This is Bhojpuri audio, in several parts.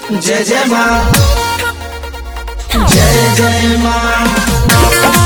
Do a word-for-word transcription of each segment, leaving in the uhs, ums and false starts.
जय जय माँ, जय जय माँ।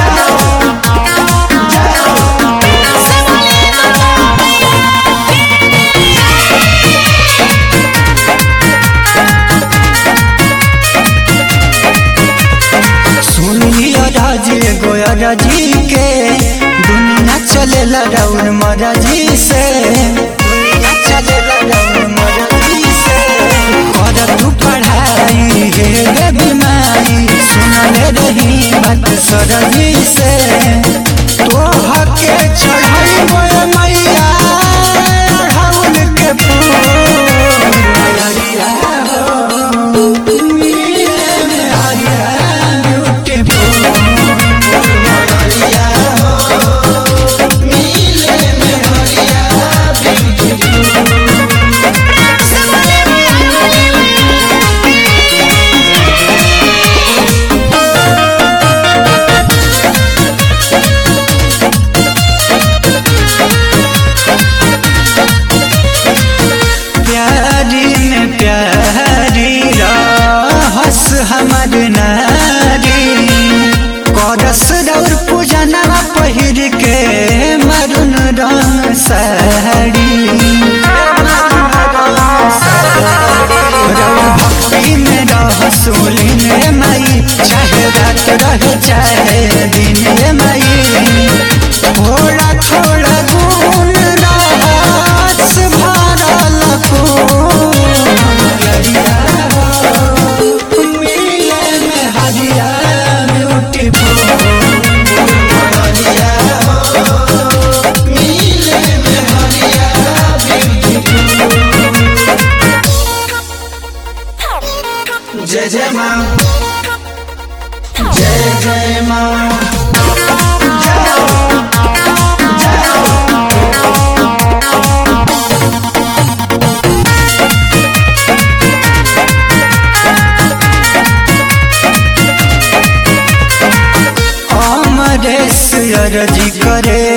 जी के दुनिया चले राउर मराजी से, दुनिया चले राउर मराजी से। कर तू पढ़ाई हे बीमारी सुनले रही बात सरजी से। तो हके चढ़ाई मोर मैया राउर के फूल मैया हो मिले में हरिया ब्यूटीफुल। हमार नारी करस रौर पूजना पहिर के मरुन रंग साड़ी। रौर भक्ति में रहसुली में माई चाहे रात रहे चाहे दिन माई। थोड़ा थोड़ा गुण रहस भरल फूल जय जय माँ, जय जय माँ। अमरेश अर्जी करे